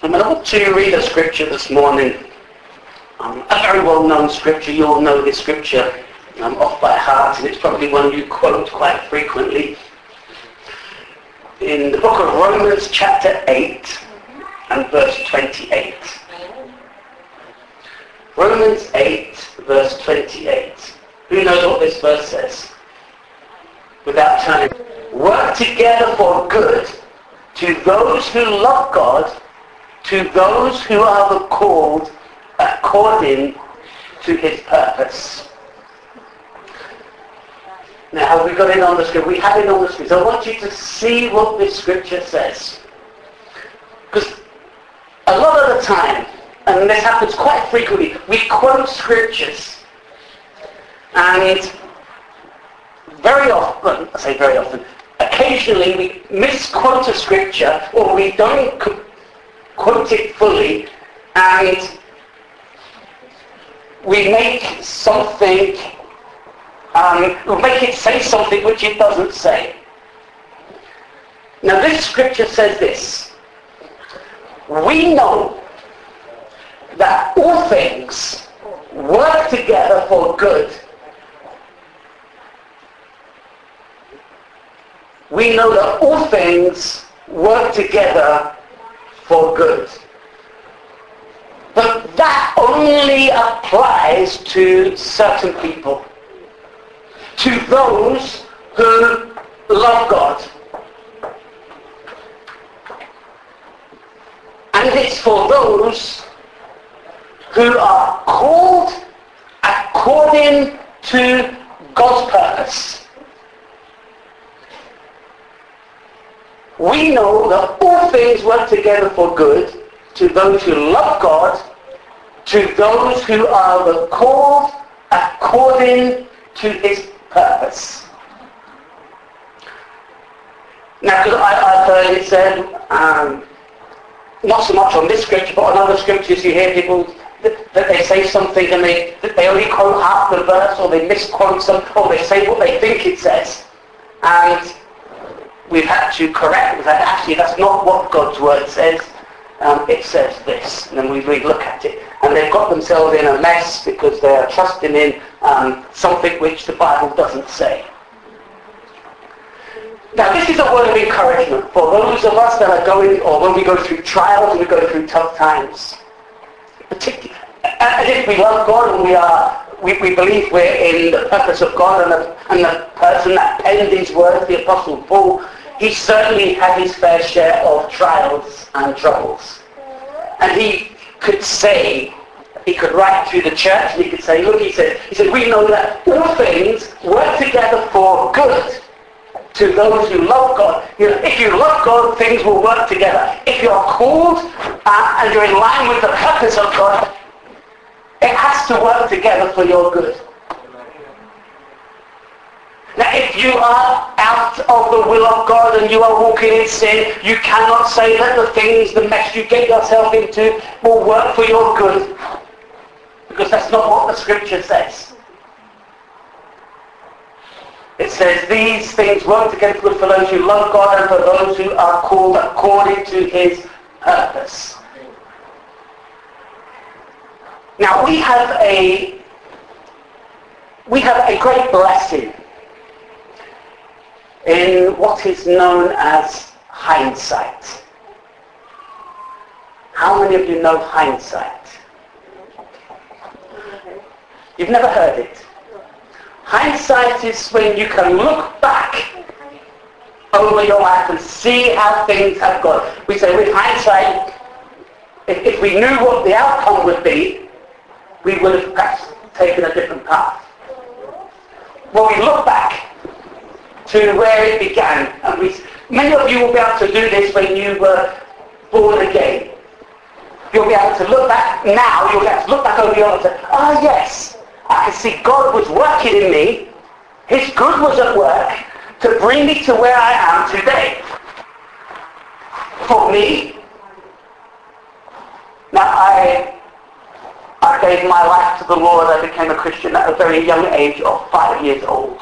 I want to read a scripture this morning, a very well-known scripture. You all know this scripture off by heart, and it's probably one you quote quite frequently. In the book of Romans chapter 8 and verse 28. Romans 8 verse 28. Who knows what this verse says? Without turning. Work together for good to those who love God, to those who are the called according to his purpose. Now, have we got it on the screen? We have it on the screen. So I want you to see what this scripture says. Because a lot of the time, and this happens quite frequently, we quote scriptures. And very often, I say very often, occasionally we misquote a scripture, or we don't quote it fully, and we make something, we make it say something which it doesn't say. Now this scripture says this: we know that all things work together for good. We know that all things work together for good. But that only applies to certain people. To those who love God. And it's for those who are called according to God's purpose. We know that all things work together for good to those who love God, to those who are the called according to his purpose. Now, because I've heard it said, not so much on this scripture, but on other scriptures you hear people that they say something and they only quote half the verse, or they misquote some, or they say what they think it says. And we've had to correct that actually that's not what God's word says. It says this. And then we look at it. And they've got themselves in a mess because they are trusting in something which the Bible doesn't say. Now this is a word of encouragement for those of us that are going, or when we go through trials and we go through tough times. Particularly, as if we love God and we believe we're in the purpose of God, and the person that penned these words, the Apostle Paul, he certainly had his fair share of trials and troubles. And he could write to the church, and he could say, look, he said, we know that all things work together for good to those who love God. You know, if you love God, things will work together. If you're called and you're in line with the purpose of God, it has to work together for your good. Now, if you are out of the will of God and you are walking in sin, you cannot say that the mess you get yourself into will work for your good. Because that's not what the scripture says. It says, these things work together for good for those who love God and for those who are called according to his purpose. Now, we have a great blessing in what is known as hindsight. How many of you know hindsight? You've never heard it. Hindsight is when you can look back over your life and see how things have gone. We say with hindsight, if we knew what the outcome would be, we would have perhaps taken a different path. Well, we look back to where it began, and many of you will be able to do this when you were born again. You'll be able to look back now, you'll be able to look back over your life and say, oh yes, I can see God was working in me. His good was at work to bring me to where I am today. For me, now I gave my life to the Lord. I became a Christian at a very young age of 5 years old.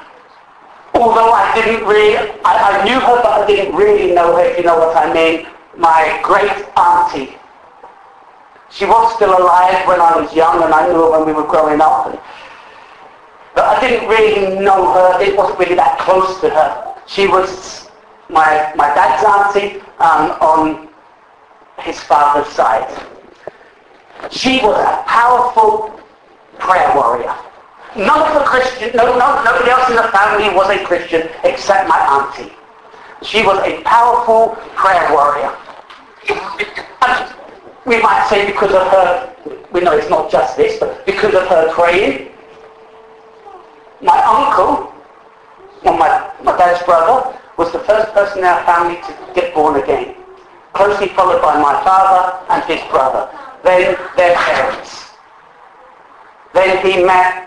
Although I knew her, but I didn't really know her, if you know what I mean. my great auntie. She was still alive when I was young, and I knew her when we were growing up. But I didn't really know her. It wasn't really that close to her. She was my dad's auntie on his father's side. She was a powerful prayer warrior. None of the Christian, nobody else in the family was a Christian except my auntie. She was a powerful prayer warrior. And we might say because of her, we know it's not just this, but because of her praying, my uncle, or my dad's brother, was the first person in our family to get born again, closely followed by my father and his brother, then their parents. Then he met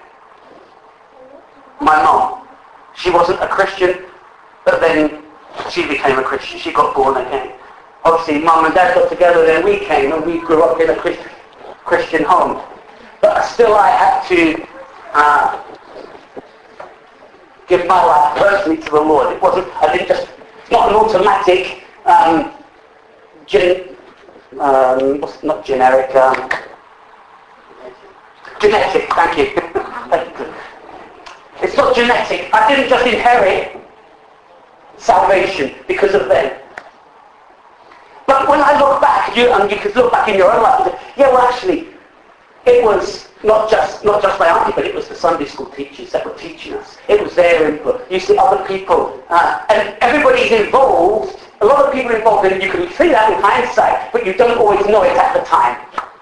my mom. She wasn't a Christian, but then she became a Christian. She got born again. Obviously, Mum and Dad got together, then we came, and we grew up in a Christian home. But still, I had to give my life personally to the Lord. It wasn't. It's not an automatic. Not generic. Genetic. Thank you. It's not genetic. I didn't just inherit salvation because of them. But when I look back, you can look back in your own life and say, yeah, well, actually, it was not just my auntie, but it was the Sunday school teachers that were teaching us. It was their input. You see other people, and everybody's involved. A lot of people are involved, and you can see that in hindsight, but you don't always know it at the time.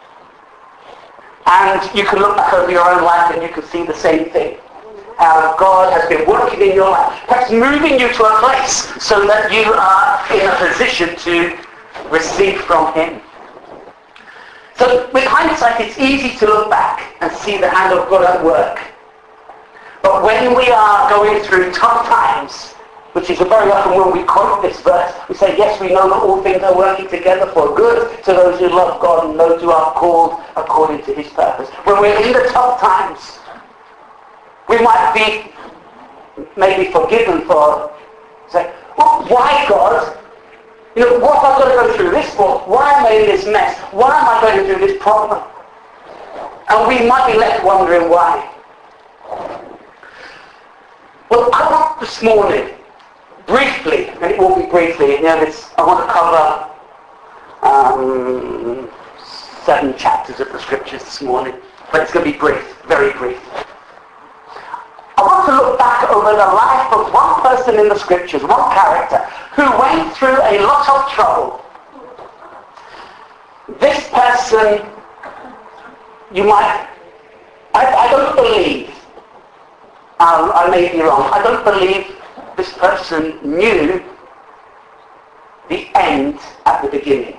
And you can look back over your own life, and you can see the same thing. God has been working in your life, perhaps moving you to a place so that you are in a position to receive from Him. So with hindsight, it's easy to look back and see the hand of God at work. But when we are going through tough times, which is very often when we quote this verse, we say, yes, we know that all things are working together for good to those who love God and those who are called according to His purpose. When we're in the tough times, we might be maybe forgiven for saying, well, why God? What have I got to go through this for? Why am I in this mess? Why am I going through this problem? And we might be left wondering why. Well, I want this morning, briefly, and it will be briefly, I want to cover 7 chapters of the scriptures this morning, but it's going to be brief, very brief. I want to look back over the life of one person in the scriptures, one character, who went through a lot of trouble. This person, I don't believe, I may be wrong, I don't believe this person knew the end at the beginning.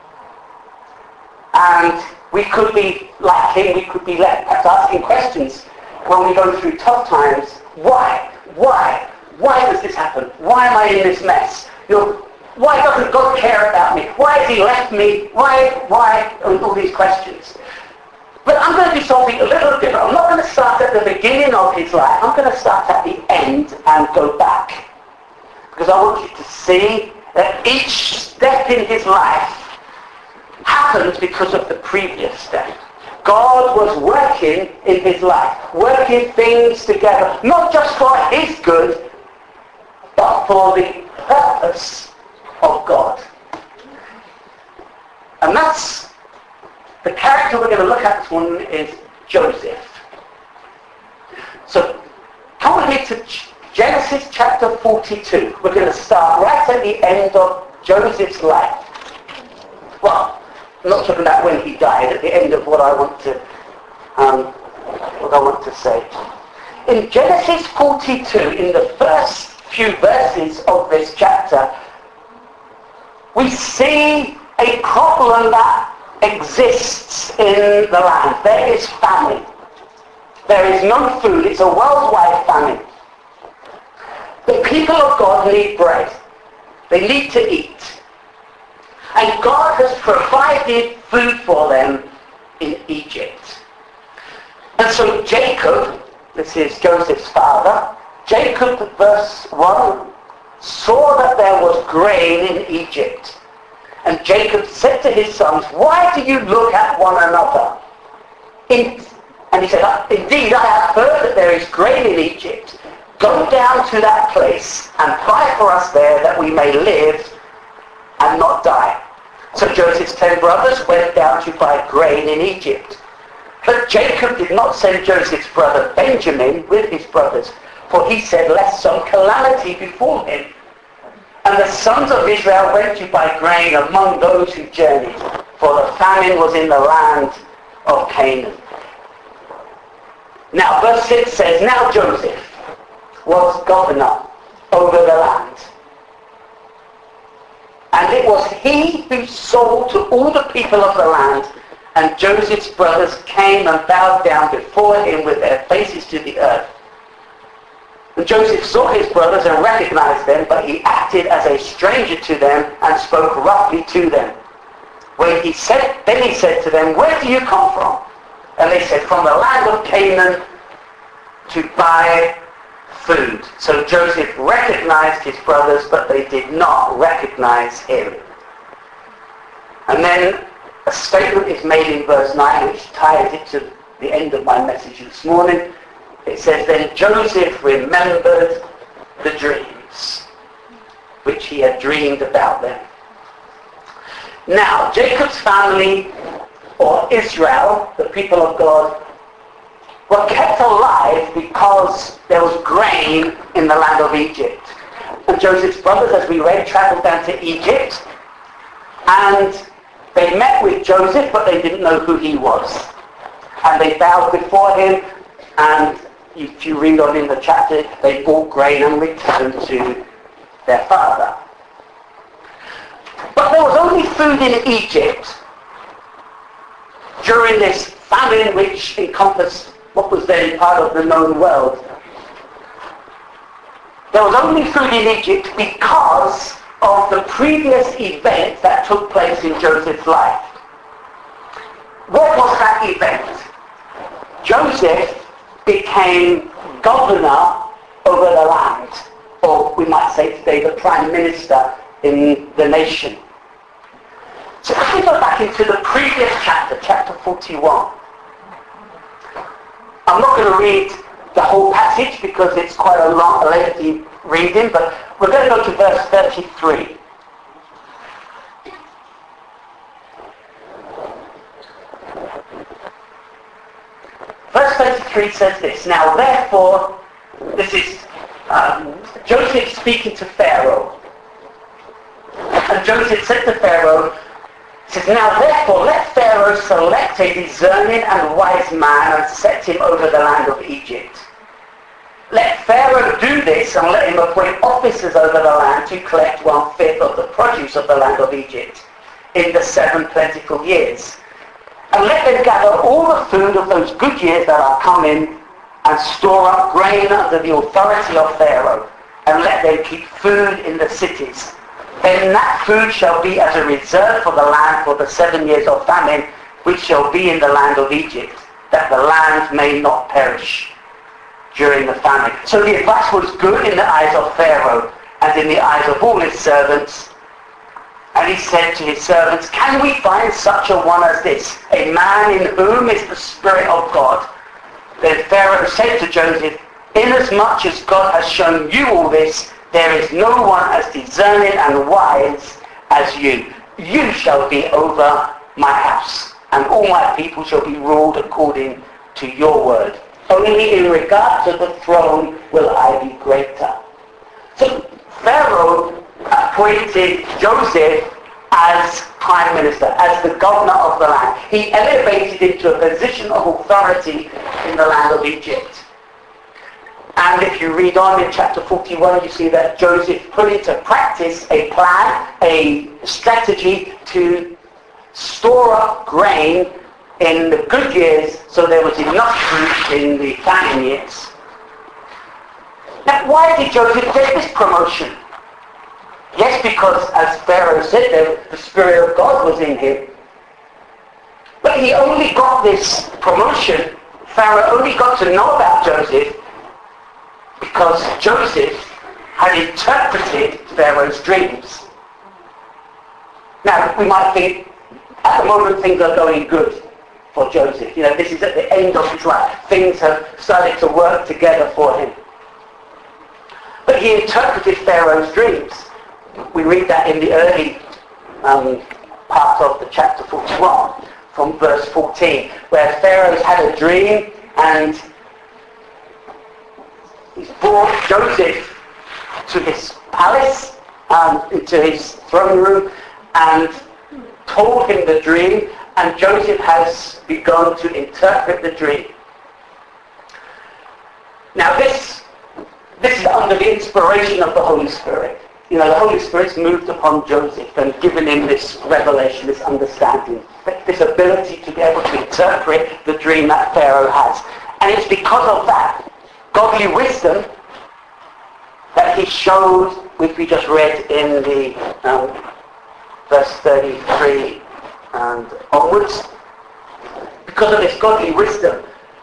And we could be like him, we could be left asking questions when we go through tough times. Why? Why does this happen? Why am I in this mess? Why doesn't God care about me? Why has He left me? Why? And all these questions. But I'm going to do something a little different. I'm not going to start at the beginning of his life. I'm going to start at the end and go back. Because I want you to see that each step in his life happened because of the previous step. God was working in his life, working things together, not just for his good, but for the purpose of God. And that's the character we're going to look at this morning is Joseph. So come with me to Genesis chapter 42. We're going to start right at the end of Joseph's life. Well, I'm not talking about when he died, at the end of what I want to say. In Genesis 42, in the first few verses of this chapter, we see a problem that exists in the land. There is famine. There is no food. It's a worldwide famine. The people of God need bread. They need to eat. And God has provided food for them in Egypt. And so Jacob, this is Joseph's father, Jacob, verse 1, saw that there was grain in Egypt, And Jacob said to his sons, why do you look at one another? And he said, indeed, I have heard that there is grain in Egypt. Go down to that place and buy for us there that we may live and not die. So Joseph's 10 brothers went down to buy grain in Egypt. But Jacob did not send Joseph's brother Benjamin with his brothers, for he said, lest some calamity befall him. And the sons of Israel went to buy grain among those who journeyed, for the famine was in the land of Canaan. Now, verse 6 says, now Joseph was governor over the land. And it was he who sold to all the people of the land, and Joseph's brothers came and bowed down before him with their faces to the earth. And Joseph saw his brothers and recognized them, but he acted as a stranger to them and spoke roughly to them. Then he said to them, where do you come from? And they said, from the land of Canaan to buy food. So Joseph recognized his brothers, but they did not recognize him. And then a statement is made in verse 9, which ties it to the end of my message this morning. It says, then Joseph remembered the dreams which he had dreamed about them. Now, Jacob's family, or Israel, the people of God, were kept alive because there was grain in the land of Egypt. And Joseph's brothers, as we read, traveled down to Egypt, and they met with Joseph, but they didn't know who he was. And they bowed before him, and if you read on in the chapter, they bought grain and returned to their father. But there was only food in Egypt during this famine, which encompassed what was then part of the known world. There was only food in Egypt because of the previous event that took place in Joseph's life. What was that event? Joseph became governor over the land, or we might say today the prime minister in the nation. So if we go back into the previous chapter, chapter 41, I'm not going to read the whole passage because it's quite a long, lengthy reading, but we're going to go to verse 33. Verse 33 says this, now therefore, this is Joseph speaking to Pharaoh. And Joseph said to Pharaoh, he says, now therefore let Pharaoh select a discerning and wise man and set him over the land of Egypt. Let Pharaoh do this and let him appoint officers over the land to collect 1/5 of the produce of the land of Egypt in the 7 plentiful years. And let them gather all the food of those good years that are coming and store up grain under the authority of Pharaoh, and let them keep food in the cities. Then that food shall be as a reserve for the land for the 7 years of famine, which shall be in the land of Egypt, that the land may not perish during the famine. So the advice was good in the eyes of Pharaoh and in the eyes of all his servants. And he said to his servants, can we find such a one as this, a man in whom is the Spirit of God? Then Pharaoh said to Joseph, inasmuch as God has shown you all this, there is no one as discerning and wise as you. You shall be over my house, and all my people shall be ruled according to your word. Only in regard to the throne will I be greater. So Pharaoh appointed Joseph as prime minister, as the governor of the land. He elevated him to a position of authority in the land of Egypt. And if you read on in chapter 41, you see that Joseph put into practice a plan, a strategy to store up grain in the good years so there was enough food in the famine years. Now, why did Joseph get this promotion? Yes, because as Pharaoh said, the Spirit of God was in him. But he only got this promotion, Pharaoh only got to know about Joseph because Joseph had interpreted Pharaoh's dreams. Now, we might think, at the moment things are going good for Joseph. This is at the end of his life. Things have started to work together for him. But he interpreted Pharaoh's dreams. We read that in the early part of the chapter 41, from verse 14, where Pharaoh's had a dream and he's brought Joseph to his palace, into his throne room, and told him the dream, and Joseph has begun to interpret the dream. Now this is under the inspiration of the Holy Spirit. The Holy Spirit's moved upon Joseph and given him this revelation, this understanding, this ability to be able to interpret the dream that Pharaoh has. And it's because of that godly wisdom that he showed, which we just read in the verse 33 and onwards. Because of this godly wisdom,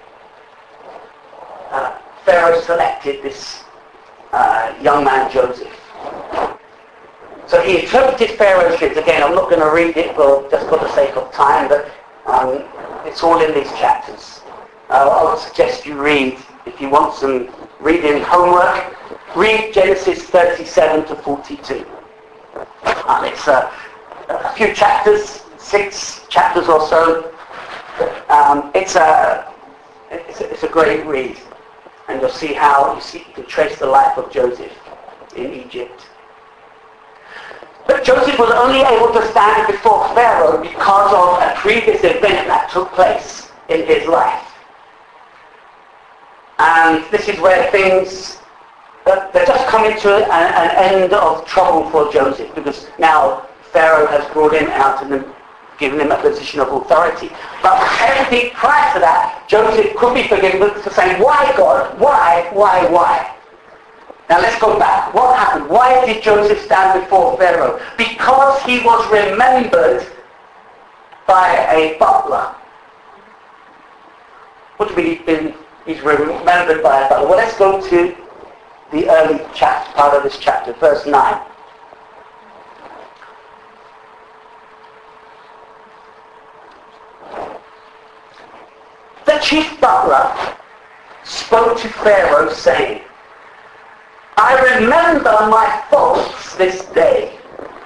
Pharaoh selected this young man Joseph. So he interpreted Pharaoh's dreams. Again, I'm not going to read it just for the sake of time, but it's all in these chapters. I would suggest you read, if you want some reading homework, read Genesis 37 to 42. And it's a few chapters, 6 chapters or so. It's a great read. And you'll see how you can trace the life of Joseph in Egypt. But Joseph was only able to stand before Pharaoh because of a previous event that took place in his life. And this is where things, they're just coming to an end of trouble for Joseph, because now Pharaoh has brought him out and given him a position of authority. But everything prior to that, Joseph could be forgiven for saying, why God? Why? Now let's go back. What happened? Why did Joseph stand before Pharaoh? Because he was remembered by a butler. What do we mean he's remembered by a butler? Well, let's go to the early part of this chapter, verse 9. The chief butler spoke to Pharaoh, saying, I remember my faults this day.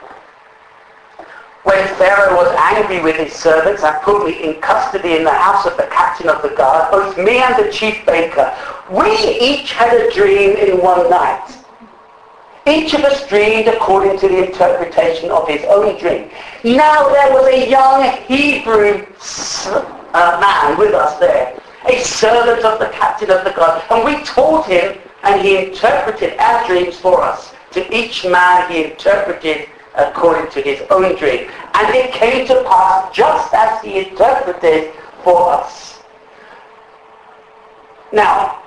When Pharaoh was angry with his servants and put me in custody in the house of the captain of the guard, both me and the chief baker, we each had a dream in one night. Each of us dreamed according to the interpretation of his own dream. Now there was a young Hebrew man with us there, a servant of the captain of the guard, and we told him, and he interpreted our dreams for us. To each man he interpreted according to his own dream. And it came to pass just as he interpreted for us. Now,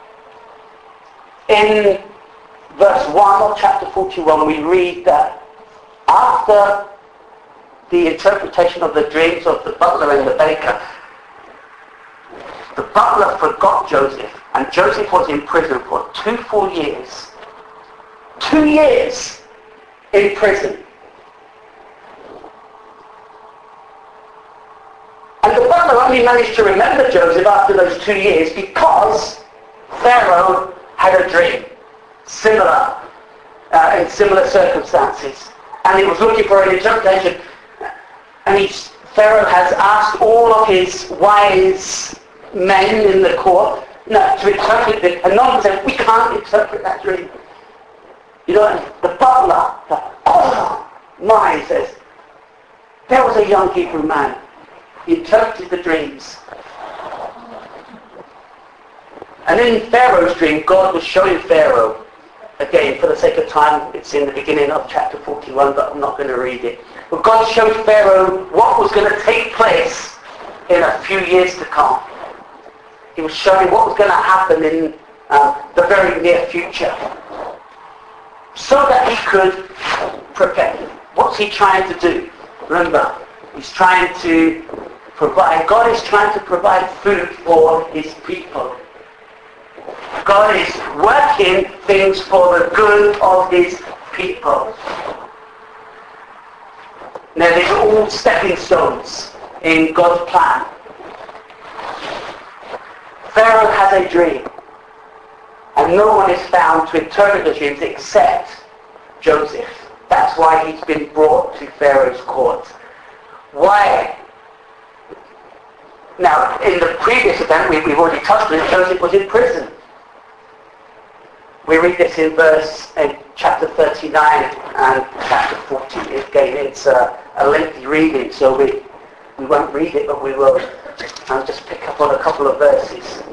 in verse 1 of chapter 41, we read that after the interpretation of the dreams of the butler and the baker, the butler forgot Joseph, and Joseph was in prison for 2 full years. 2 years in prison. And the butler only managed to remember Joseph after those 2 years because Pharaoh had a dream, similar, in similar circumstances. And he was looking for an interpretation. And Pharaoh has asked all of his wise men in the court to interpret it. And none of them said, we can't interpret that dream. You know, and the butler, he says, there was a young Hebrew man. He interpreted the dreams. And in Pharaoh's dream, God was showing Pharaoh, again, for the sake of time, it's in the beginning of chapter 41, but I'm not going to read it. But God showed Pharaoh what was going to take place in a few years to come. He was showing what was going to happen in the very near future, so that he could prepare. What's he trying to do? Remember, he's trying to provide, God is trying to provide food for his people. God is working things for the good of his people. Now these are all stepping stones in God's plan. Pharaoh has a dream, and no one is found to interpret the dreams except Joseph. That's why he's been brought to Pharaoh's court. Why? Now, in the previous event, we've already touched on it, Joseph was in prison. We read this in chapter 39 and chapter 40. Again, it's a lengthy reading, so we won't read it, but we will just pick up on a couple of verses.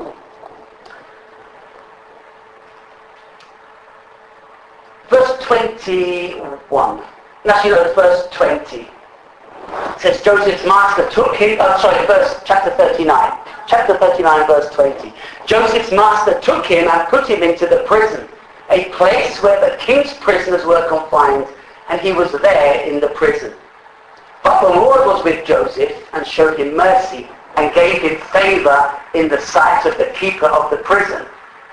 Verse 21. Actually, no, verse 20. It says, Joseph's master took him, chapter 39. Chapter 39, verse 20. Joseph's master took him and put him into the prison, a place where the king's prisoners were confined, and he was there in the prison. But the Lord was with Joseph and showed him mercy and gave him favor in the sight of the keeper of the prison.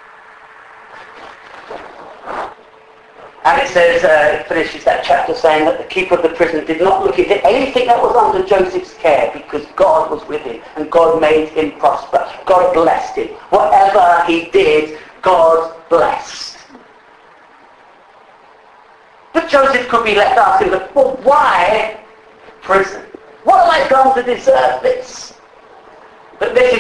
And it says, it finishes that chapter saying that the keeper of the prison did not look into anything that was under Joseph's care, because God was with him and God made him prosper. God blessed him. Whatever he did, God blessed. But Joseph could be left asking, well, why prison? What have I done to deserve this? But this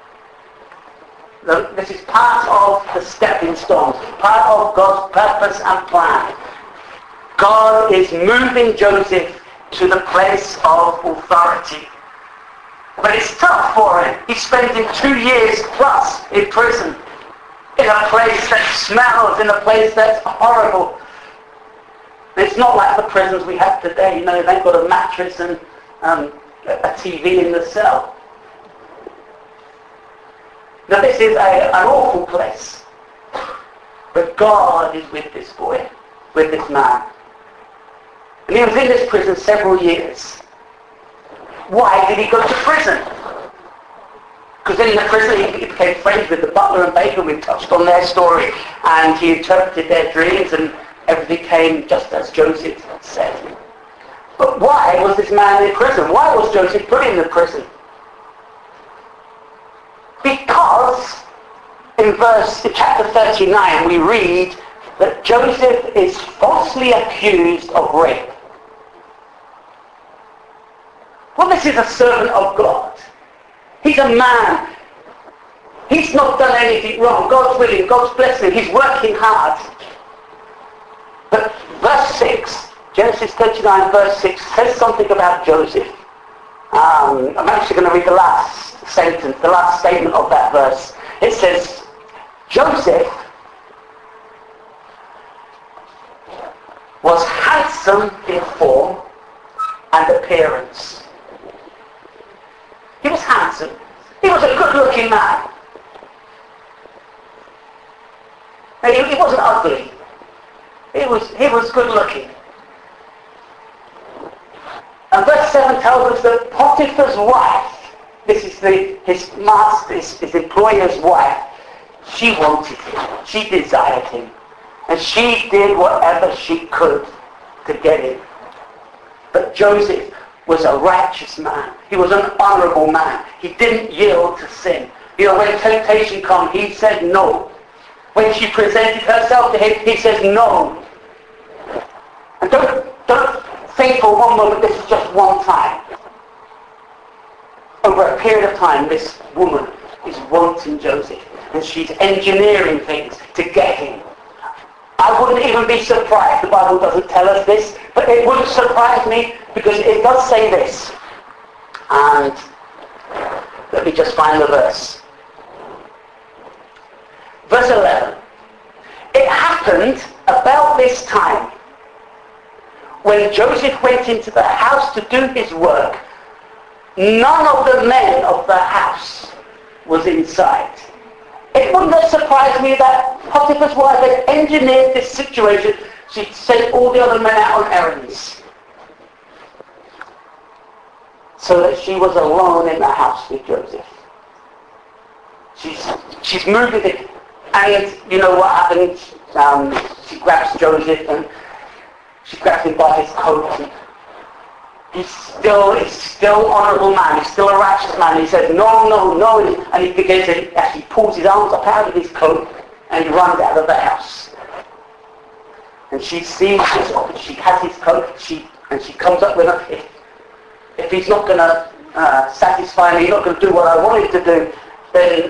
is part of the stepping stones, part of God's purpose and plan. God is moving Joseph to the place of authority. But it's tough for him. He's spending 2 years plus in prison, in a place that smells, in a place that's horrible. It's not like the prisons we have today. You know, they've got a mattress and a TV in the cell. Now this is an awful place. But God is with this boy, with this man. And he was in this prison several years. Why did he go to prison? Because in the prison he became friends with the butler and baker. We've touched on their story. And he interpreted their dreams, and everything came just as Joseph said. But why was this man in prison? Why was Joseph put in the prison? Because in chapter 39 we read that Joseph is falsely accused of rape. Well, this is a servant of God. He's a man. He's not done anything wrong. God's with him. God's blessing him. He's working hard. But verse 6, Genesis 39 verse 6 says something about Joseph. I'm actually going to read the last sentence, the last statement of that verse. It says, Joseph was handsome in form and appearance. He was handsome. He was a good-looking man. He wasn't ugly. He was good-looking. And verse 7 tells us that Potiphar's wife, this is his employer's wife, she wanted him. She desired him. And she did whatever she could to get him. But Joseph was a righteous man. He was an honorable man. He didn't yield to sin. You know, when temptation came, he said no. When she presented herself to him, he says no. And don't think for one moment this is just one time. Over a period of time, this woman is wanting Joseph, and she's engineering things to get him. I wouldn't even be surprised, the Bible doesn't tell us this, but it wouldn't surprise me, because it does say this. And let me just find the verse. Verse 11. It happened about this time, when Joseph went into the house to do his work, none of the men of the house was inside. It wouldn't have surprised me that Potiphar's wife had engineered this situation. She sent all the other men out on errands, so that she was alone in the house with Joseph. She's moving it, and you know what happens? She grabs Joseph and she grabs him by his coat and he's still honourable man. He's still a righteous man. He says, no, no, no. And he begins to, as he pulls his arms up out of his coat and he runs out of the house. And she sees this, she has his coat, and she comes up with him. If he's not going to satisfy me, he's not going to do what I want him to do, then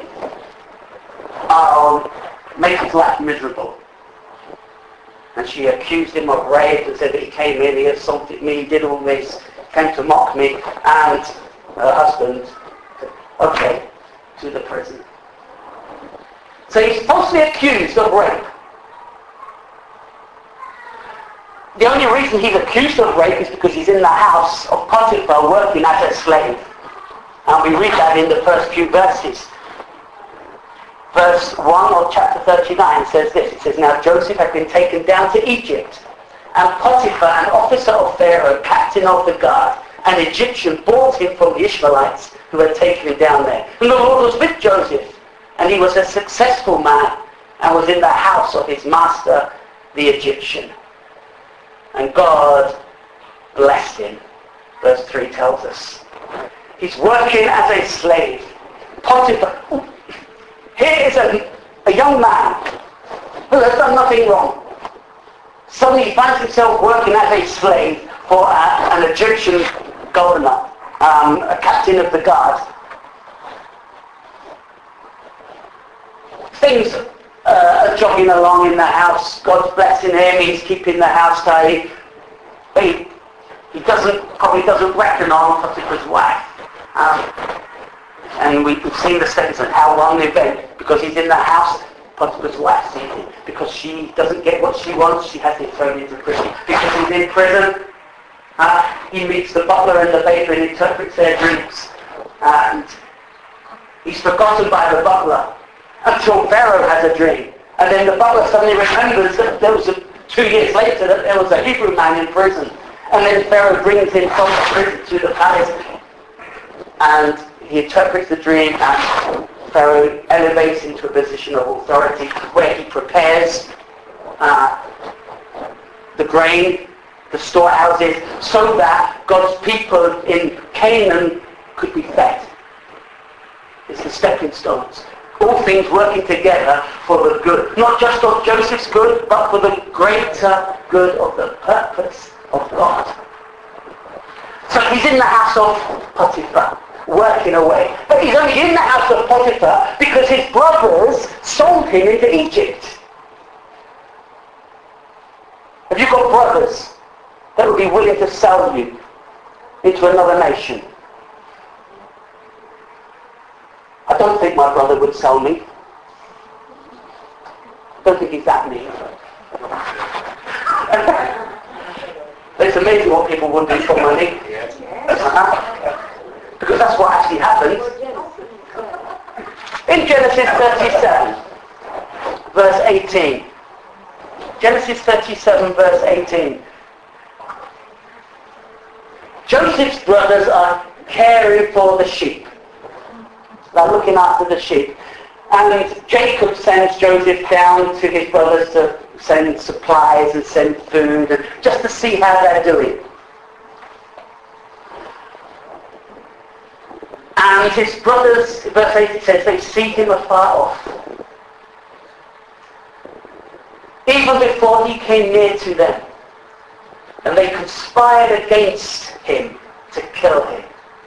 I'll make his life miserable. And she accused him of rape and said that he came in, he assaulted me, he did all this, came to mock me, and her husband said, okay, to the prison. So he's falsely accused of rape. The only reason he's accused of rape is because he's in the house of Potiphar working as a slave. And we read that in the first few verses. Verse 1 of chapter 39 says this. It says, now Joseph had been taken down to Egypt, and Potiphar, an officer of Pharaoh, captain of the guard, an Egyptian, bought him from the Ishmaelites who had taken him down there. And the Lord was with Joseph, and he was a successful man, and was in the house of his master, the Egyptian. And God blessed him, verse 3 tells us. He's working as a slave. Potiphar. Here is a young man who has done nothing wrong. Suddenly he finds himself working as a slave for an Egyptian governor, a captain of the guard. Things are jogging along in the house. God's blessing him. He's keeping the house tidy. But he probably doesn't reckon on Potiphar's wife. And we've seen the statements on how long they've been. Because he's in the house, Potiphar's wife sees him. Because she doesn't get what she wants, she has him thrown into prison. Because he's in prison, he meets the butler and the baker and interprets their dreams. And he's forgotten by the butler until Pharaoh has a dream. And then the butler suddenly remembers that there was 2 years later that there was a Hebrew man in prison. And then Pharaoh brings him from the prison to the palace. And he interprets the dream, and Pharaoh elevates him to a position of authority where he prepares the grain, the storehouses, so that God's people in Canaan could be fed. It's the stepping stones. All things working together for the good. Not just of Joseph's good, but for the greater good of the purpose of God. So he's in the house of Potiphar, working away. But he's only in the house of Potiphar because his brothers sold him into Egypt. Have you got brothers that would be willing to sell you into another nation? I don't think my brother would sell me. I don't think he's that mean. It's amazing what people would do for money. Because that's what actually happened. In Genesis 37, verse 18. Genesis 37, verse 18. Joseph's brothers are caring for the sheep. They're looking after the sheep. And Jacob sends Joseph down to his brothers to send supplies and send food, and just to see how they're doing. And his brothers, verse 8 it says, they see him afar off. Even before he came near to them. And they conspired against him to kill him.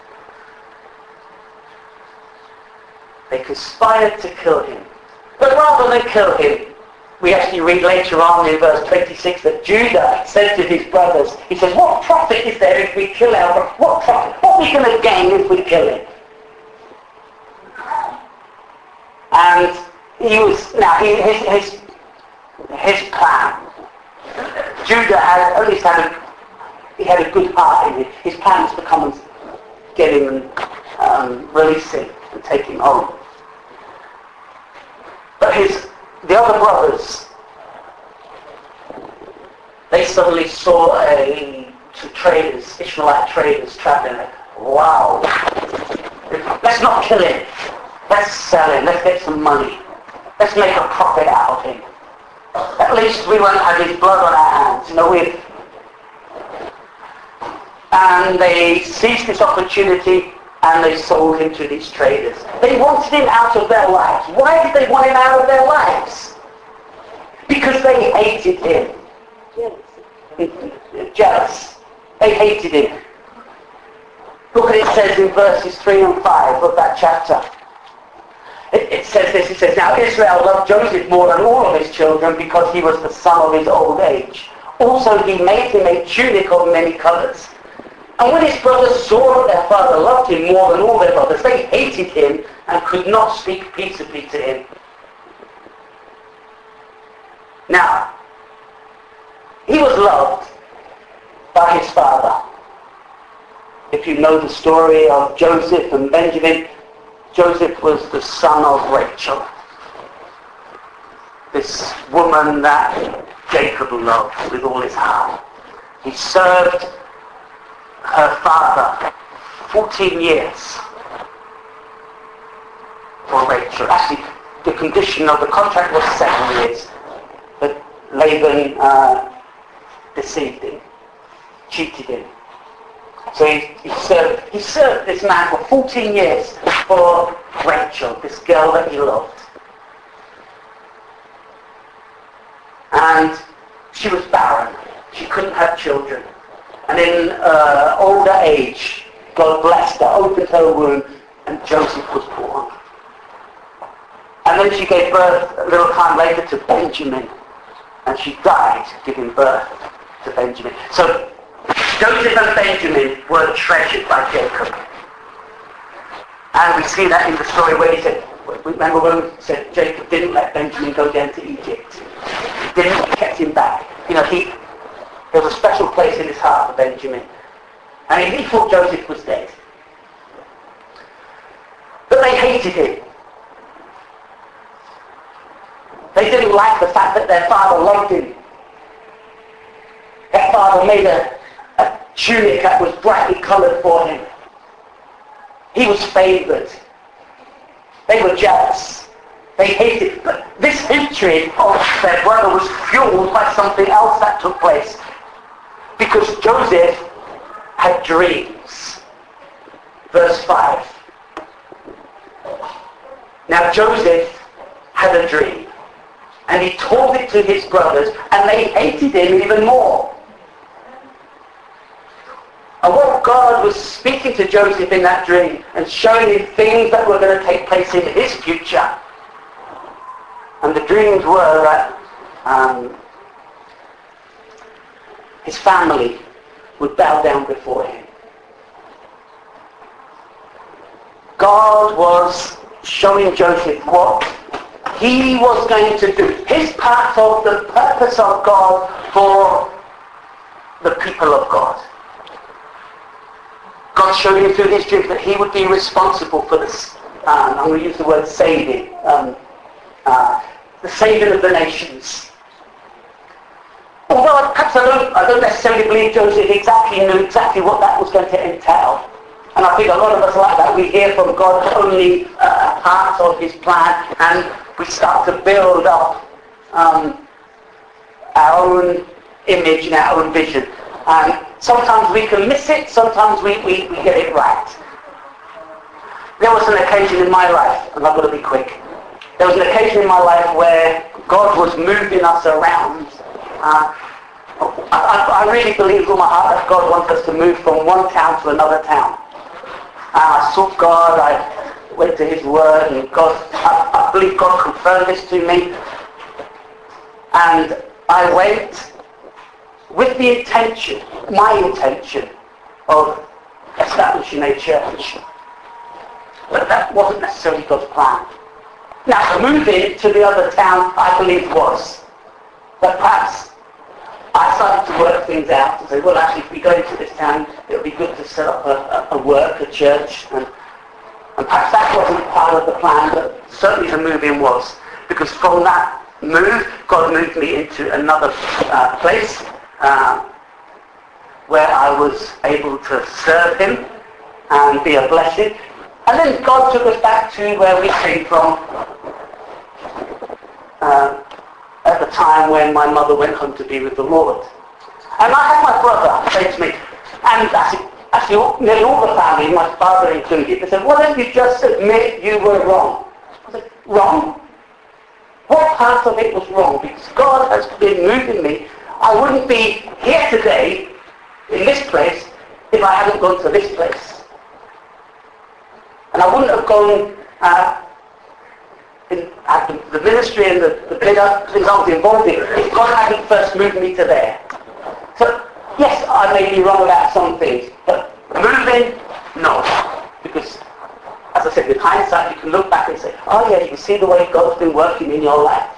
They conspired to kill him. But rather than kill him, we actually read later on in verse 26 that Judah said to his brothers, he says, what profit is there if we kill our brother? What profit? What are we going to gain if we kill him? And he was, now his plan, Judah had at least he had a good heart in him. His plan was to come and get him and release him and take him home. But the other brothers, they suddenly saw two traders, Ishmaelite traders, traveling. Wow, let's not kill him. Let's sell him. Let's get some money. Let's make a profit out of him. At least we won't have his blood on our hands. and they seized this opportunity and they sold him to these traders. They wanted him out of their lives. Why did they want him out of their lives? Because they hated him. Jealous. They hated him. Look what it says in verses 3 and 5 of that chapter. It says this, it says, "Now Israel loved Joseph more than all of his children because he was the son of his old age. Also he made him a tunic of many colors. And when his brothers saw that their father loved him more than all their brothers, they hated him and could not speak peaceably to him." Now, he was loved by his father. If you know the story of Joseph and Benjamin, Joseph was the son of Rachel, this woman that Jacob loved with all his heart. He served her father 14 years for Rachel. Actually, the condition of the contract was 7 years, but Laban deceived him, cheated him. So he served this man for 14 years for Rachel, this girl that he loved. And she was barren. She couldn't have children. And in older age, God blessed her, opened her womb, and Joseph was born. And then she gave birth a little time later to Benjamin. And she died giving birth to Benjamin. So Joseph and Benjamin were treasured by Jacob. And we see that in the story where he said, remember when we said Jacob didn't let Benjamin go down to Egypt. He kept him back. You know, there was a special place in his heart for Benjamin. And he thought Joseph was dead. But they hated him. They didn't like the fact that their father loved him. Their father made a tunic that was brightly coloured for him. He was favoured. They were jealous. They hated. But this hatred of their brother was fueled by something else that took place. Because Joseph had dreams. Verse 5. Now Joseph had a dream. And he told it to his brothers, and they hated him even more. And what God was speaking to Joseph in that dream and showing him things that were going to take place in his future. And the dreams were that his family would bow down before him. God was showing Joseph what he was going to do. His part of the purpose of God for the people of God. God showed him through his dreams that he would be responsible for this. I'm going to use the word saving. The saving of the nations. Although perhaps I don't necessarily believe Joseph knew exactly what that was going to entail. And I think a lot of us like that. We hear from God only a part of his plan, and we start to build up our own image and our own vision. And sometimes we can miss it, sometimes we get it right. There was an occasion in my life, and I've got to be quick. There was an occasion in my life where God was moving us around. I really believe with my heart that God wants us to move from one town to another town. And I sought God, I went to his word, and I believe God confirmed this to me. And I went with the intention, my intention, of establishing a church. But that wasn't necessarily God's plan. Now, moving to the other town, I believe was. But perhaps I started to work things out and say, well, actually, if we go into this town, it would be good to set up a church. And perhaps that wasn't part of the plan, but certainly the moving was. Because from that move, God moved me into another place where I was able to serve him and be a blessing. And then God took us back to where we came from at the time when my mother went home to be with the Lord. And I had my brother say to me, And actually, nearly all the family, my father included, they said, why don't you just admit you were wrong? I said, wrong? What part of it was wrong? Because God has been moving me. I wouldn't be here today, in this place, if I hadn't gone to this place. And I wouldn't have gone at the ministry and the bigger things I was involved in if God hadn't first moved me to there. So, yes, I may be wrong about some things, but moving, no. Because, as I said, with hindsight, you can look back and say, oh yeah, you can see the way God's been working in your life.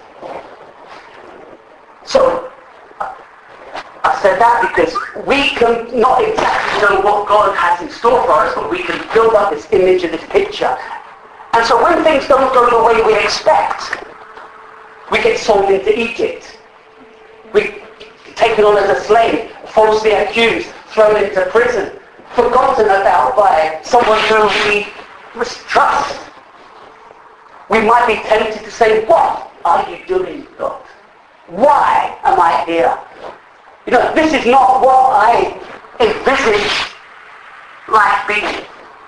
So, I said that because we can not exactly know what God has in store for us, but we can build up this image and this picture. And so when things don't go the way we expect, we get sold into Egypt. We're taken on as a slave, falsely accused, thrown into prison, forgotten about by someone who we mistrust. We might be tempted to say, what are you doing, God? Why am I here? You know, this is not what I envisaged life being.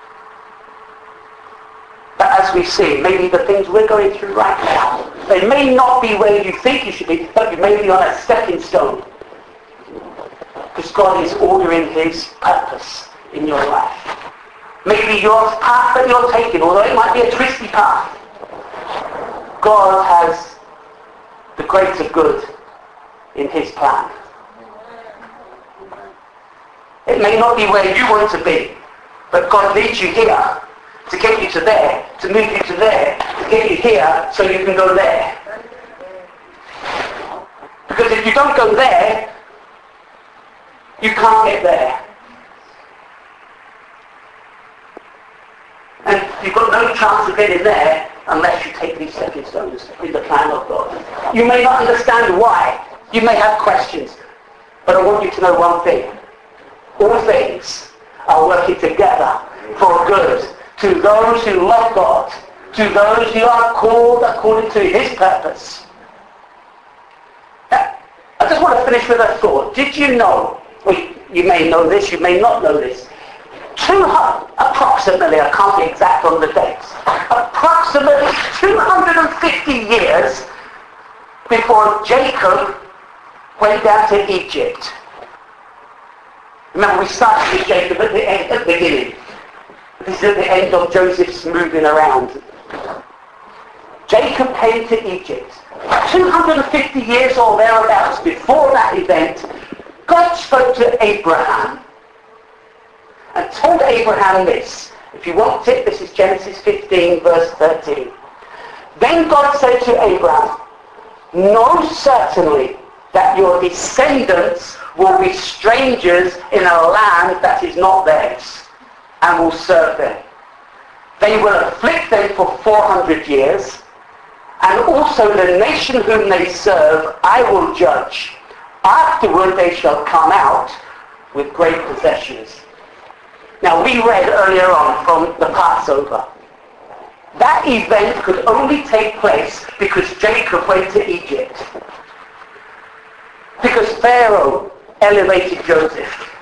But as we see, maybe the things we're going through right now, they may not be where you think you should be, but you may be on a stepping stone. Because God is ordering his purpose in your life. Maybe your path that you're taking, although it might be a twisty path, God has the greater good in his plan. It may not be where you want to be, but God leads you here to get you to there, to move you to there, to get you here so you can go there. Because if you don't go there, you can't get there. And you've got no chance of getting there unless you take these stepping stones in the plan of God. You may not understand why. You may have questions. But I want you to know one thing. All things are working together for good to those who love God, to those who are called according to his purpose. Now, I just want to finish with a thought. Did you know, well, you may know this, you may not know this, approximately, I can't be exact on the dates, approximately 250 years before Jacob went down to Egypt. Remember, we started with Jacob at the beginning. This is at the end of Joseph's moving around. Jacob came to Egypt. 250 years or thereabouts before that event, God spoke to Abraham and told Abraham this. If you want it, this is Genesis 15, verse 13. Then God said to Abraham, know certainly that your descendants will be strangers in a land that is not theirs, and will serve them. They will afflict them for 400 years, and also the nation whom they serve I will judge. Afterward they shall come out with great possessions. Now we read earlier on from the Passover. That event could only take place because Jacob went to Egypt. Because Pharaoh elevated Joseph.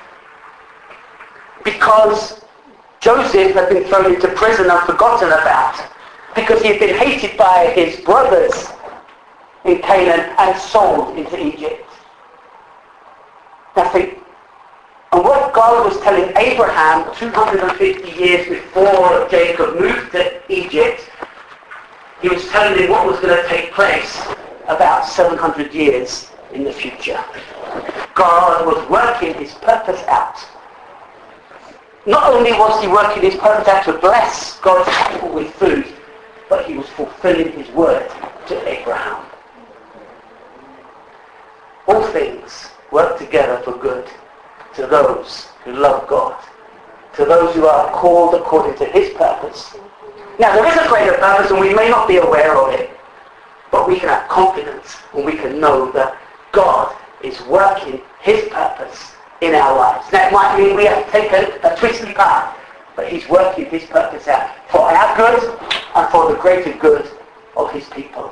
Because Joseph had been thrown into prison and forgotten about. Because he had been hated by his brothers in Canaan and sold into Egypt. Now think, and what God was telling Abraham 250 years before Jacob moved to Egypt, he was telling him what was going to take place about 700 years in the future. God was working his purpose out. Not only was he working his purpose out to bless God's people with food, but he was fulfilling his word to Abraham. All things work together for good to those who love God, to those who are called according to his purpose. Now there is a greater purpose and we may not be aware of it, but we can have confidence and we can know that God is working his purpose in our lives. Now it might mean we have to take a twisty path, but he's working his purpose out for our good and for the greater good of his people.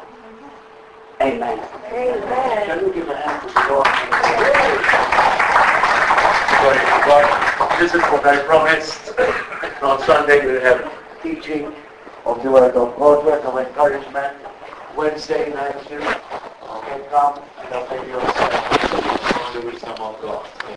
Amen. Amen. Can we give a hand to God? glory to God. This is what I promised. On Sunday we'll have teaching of the word of God, word of encouragement. Wednesday night, you can come and I'll take you on the wisdom of God.